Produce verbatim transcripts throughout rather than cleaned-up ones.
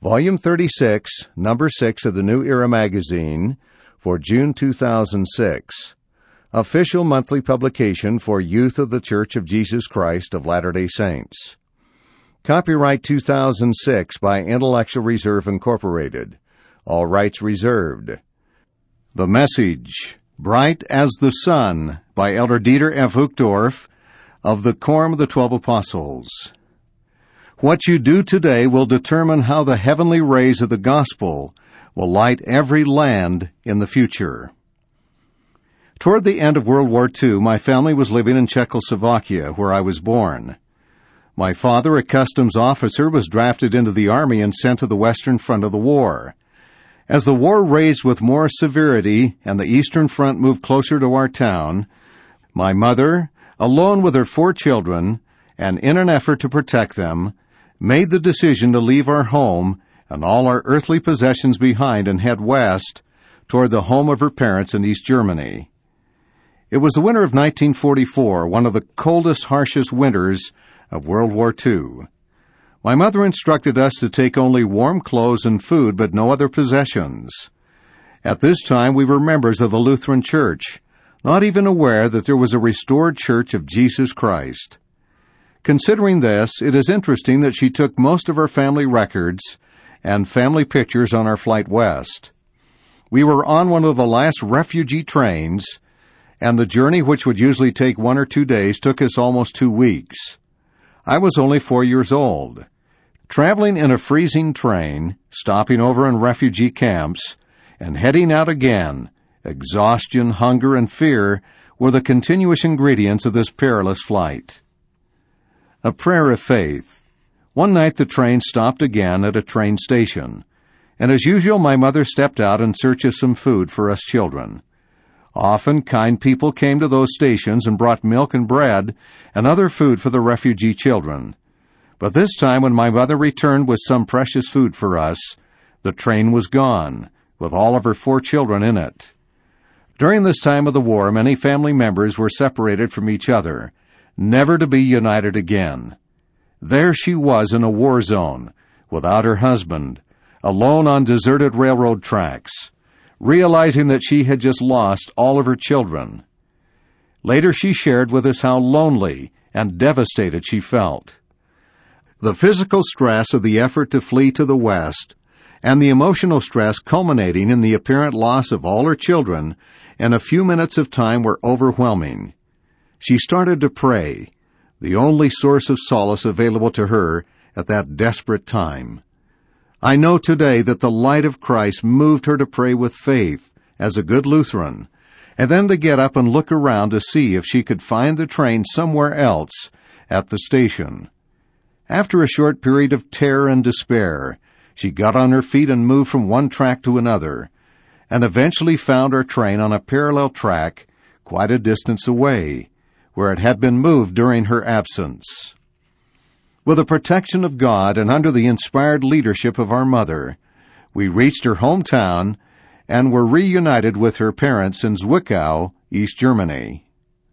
Volume thirty-six, Number six of the New Era magazine for June two thousand six. Official monthly publication for Youth of the Church of Jesus Christ of Latter-day Saints. Copyright two thousand six by Intellectual Reserve Incorporated. All rights reserved. The Message, Bright as the Sun, by Elder Dieter F. Uchtdorf of the Quorum of the Twelve Apostles. What you do today will determine how the heavenly rays of the gospel will light every land in the future. Toward the end of World War Two, my family was living in Czechoslovakia, where I was born. My father, a customs officer, was drafted into the army and sent to the western front of the war. As the war raged with more severity and the eastern front moved closer to our town, my mother, alone with her four children, and in an effort to protect them, made the decision to leave our home and all our earthly possessions behind and head west toward the home of her parents in East Germany. It was the winter of nineteen forty-four, one of the coldest, harshest winters of World War Two. My mother instructed us to take only warm clothes and food, but no other possessions. At this time, we were members of the Lutheran Church, not even aware that there was a restored Church of Jesus Christ. Considering this, it is interesting that she took most of our family records and family pictures on our flight west. We were on one of the last refugee trains, and the journey, which would usually take one or two days, took us almost two weeks. I was only four years old. Traveling in a freezing train, stopping over in refugee camps, and heading out again, exhaustion, hunger, and fear were the continuous ingredients of this perilous flight. A prayer of faith. One night the train stopped again at a train station, and as usual my mother stepped out in search of some food for us children. Often kind people came to those stations and brought milk and bread and other food for the refugee children. But this time when my mother returned with some precious food for us, the train was gone, with all of her four children in it. During this time of the war, many family members were separated from each other, never to be united again. There she was in a war zone, without her husband, alone on deserted railroad tracks, realizing that she had just lost all of her children. Later she shared with us how lonely and devastated she felt. The physical stress of the effort to flee to the West, and the emotional stress culminating in the apparent loss of all her children in a few minutes of time were overwhelming. She started to pray, the only source of solace available to her at that desperate time. I know today that the light of Christ moved her to pray with faith as a good Lutheran, and then to get up and look around to see if she could find the train somewhere else at the station. After a short period of terror and despair, she got on her feet and moved from one track to another, and eventually found our train on a parallel track quite a distance away, where it had been moved during her absence. With the protection of God and under the inspired leadership of our mother, we reached her hometown and were reunited with her parents in Zwickau, East Germany.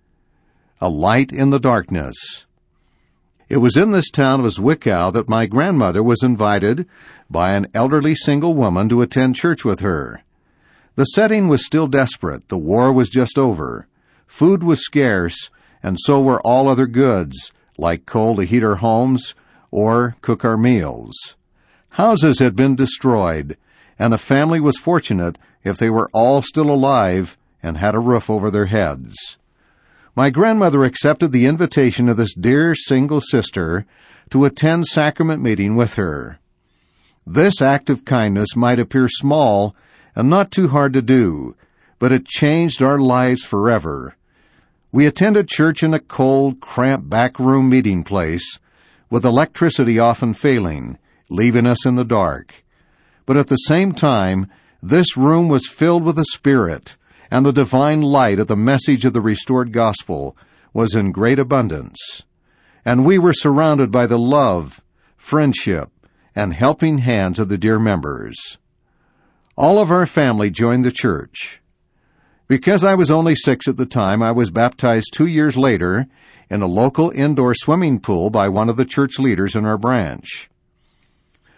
A light in the darkness. It was in this town of Zwickau that my grandmother was invited by an elderly single woman to attend church with her. The setting was still desperate. The war was just over. Food was scarce, and so were all other goods, like coal to heat our homes or cook our meals. Houses had been destroyed, and a family was fortunate if they were all still alive and had a roof over their heads. My grandmother accepted the invitation of this dear single sister to attend sacrament meeting with her. This act of kindness might appear small and not too hard to do, but it changed our lives forever. We attended church in a cold, cramped back-room meeting place, with electricity often failing, leaving us in the dark. But at the same time, this room was filled with the Spirit, and the divine light of the message of the restored gospel was in great abundance. And we were surrounded by the love, friendship, and helping hands of the dear members. All of our family joined the church. Because I was only six at the time, I was baptized two years later in a local indoor swimming pool by one of the church leaders in our branch.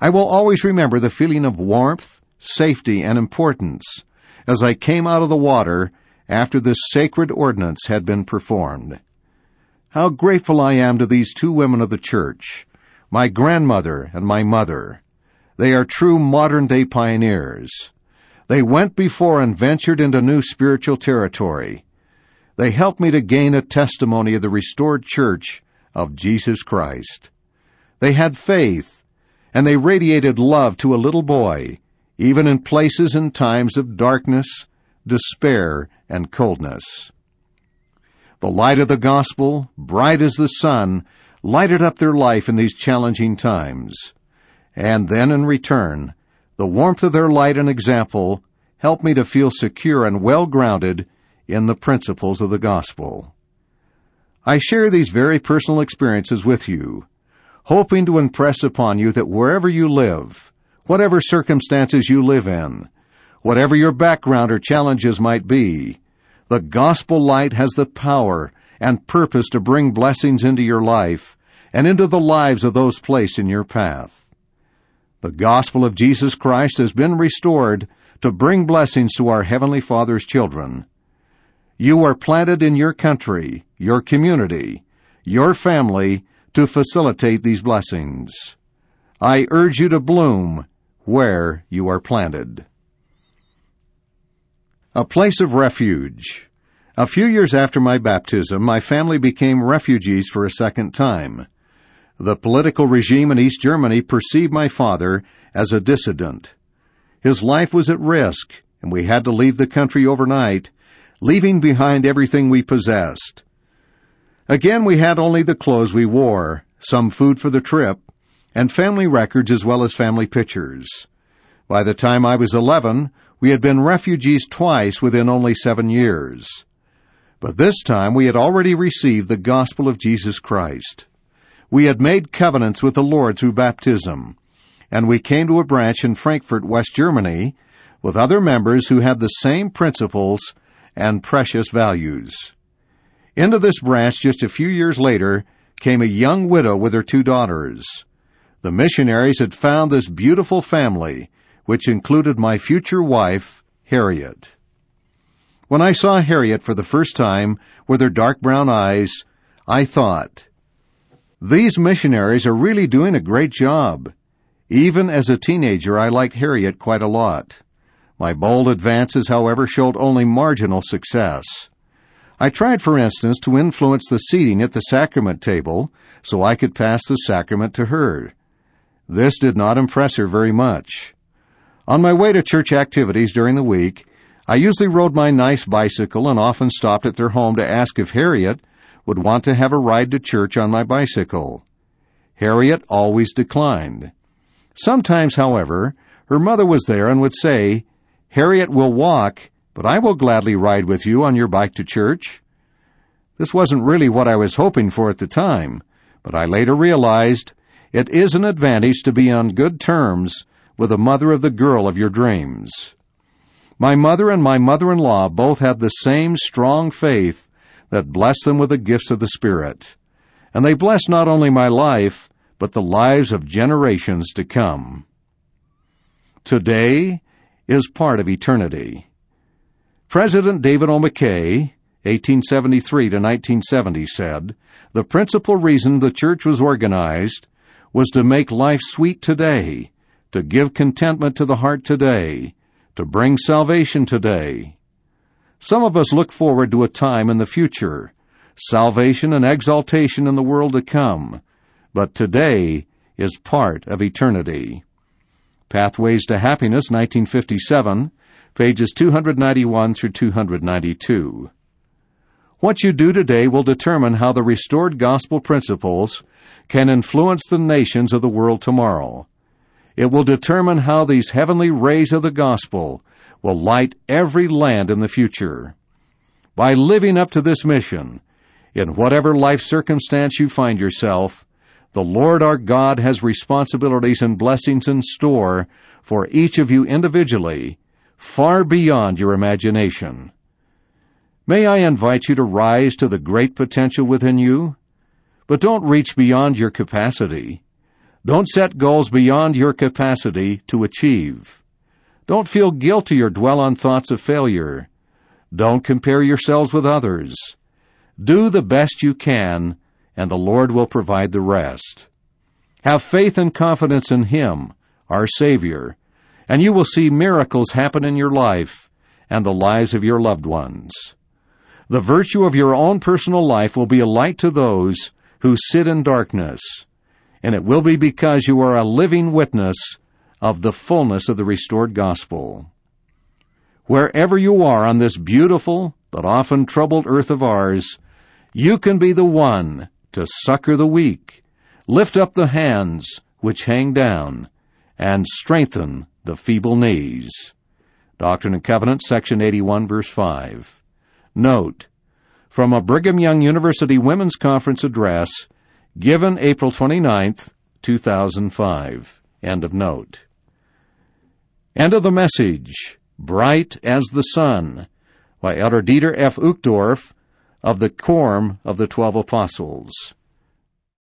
I will always remember the feeling of warmth, safety, and importance as I came out of the water after this sacred ordinance had been performed. How grateful I am to these two women of the church, my grandmother and my mother. They are true modern-day pioneers. They went before and ventured into new spiritual territory. They helped me to gain a testimony of the restored church of Jesus Christ. They had faith, and they radiated love to a little boy, even in places and times of darkness, despair, and coldness. The light of the gospel, bright as the sun, lighted up their life in these challenging times. And then, in return, the warmth of their light and example helped me to feel secure and well-grounded in the principles of the gospel. I share these very personal experiences with you, hoping to impress upon you that wherever you live, whatever circumstances you live in, whatever your background or challenges might be, the gospel light has the power and purpose to bring blessings into your life and into the lives of those placed in your path. The gospel of Jesus Christ has been restored to bring blessings to our Heavenly Father's children. You are planted in your country, your community, your family to facilitate these blessings. I urge you to bloom where you are planted. A place of refuge. A few years after my baptism, my family became refugees for a second time. The political regime in East Germany perceived my father as a dissident. His life was at risk, and we had to leave the country overnight, leaving behind everything we possessed. Again, we had only the clothes we wore, some food for the trip, and family records as well as family pictures. By the time I was eleven, we had been refugees twice within only seven years. But this time we had already received the gospel of Jesus Christ. We had made covenants with the Lord through baptism, and we came to a branch in Frankfurt, West Germany, with other members who had the same principles and precious values. Into this branch just a few years later came a young widow with her two daughters. The missionaries had found this beautiful family, which included my future wife, Harriet. When I saw Harriet for the first time with her dark brown eyes, I thought, these missionaries are really doing a great job. Even as a teenager, I liked Harriet quite a lot. My bold advances, however, showed only marginal success. I tried, for instance, to influence the seating at the sacrament table so I could pass the sacrament to her. This did not impress her very much. On my way to church activities during the week, I usually rode my nice bicycle and often stopped at their home to ask if Harriet would want to have a ride to church on my bicycle. Harriet always declined. Sometimes, however, her mother was there and would say, "Harriet will walk, but I will gladly ride with you on your bike to church." This wasn't really what I was hoping for at the time, but I later realized it is an advantage to be on good terms with the mother of the girl of your dreams. My mother and my mother-in-law both had the same strong faith that blessed them with the gifts of the Spirit, and they blessed not only my life, but the lives of generations to come. Today is part of eternity. President David O. McKay, eighteen seventy-three to nineteen seventy, said, "The principal reason the church was organized was to make life sweet today, to give contentment to the heart today, to bring salvation today." Some of us look forward to a time in the future, salvation and exaltation in the world to come, but today is part of eternity. Pathways to Happiness, nineteen fifty-seven, pages two ninety-one through two ninety-two. What you do today will determine how the restored gospel principles can influence the nations of the world tomorrow. It will determine how these heavenly rays of the gospel will light every land in the future. By living up to this mission, in whatever life circumstance you find yourself, the Lord our God has responsibilities and blessings in store for each of you individually, far beyond your imagination. May I invite you to rise to the great potential within you? But don't reach beyond your capacity. Don't set goals beyond your capacity to achieve. Don't feel guilty or dwell on thoughts of failure. Don't compare yourselves with others. Do the best you can, and the Lord will provide the rest. Have faith and confidence in Him, our Savior, and you will see miracles happen in your life and the lives of your loved ones. The virtue of your own personal life will be a light to those who sit in darkness, and it will be because you are a living witness of the fullness of the restored gospel. Wherever you are on this beautiful but often troubled earth of ours, you can be the one to succor the weak, lift up the hands which hang down, and strengthen the feeble knees. Doctrine and Covenants, section eighty-one, verse five. Note, from a Brigham Young University Women's Conference address, given April twenty-ninth, two thousand five. End of note. End of the message, Bright as the Sun, by Elder Dieter F. Uchtdorf of the Quorum of the Twelve Apostles.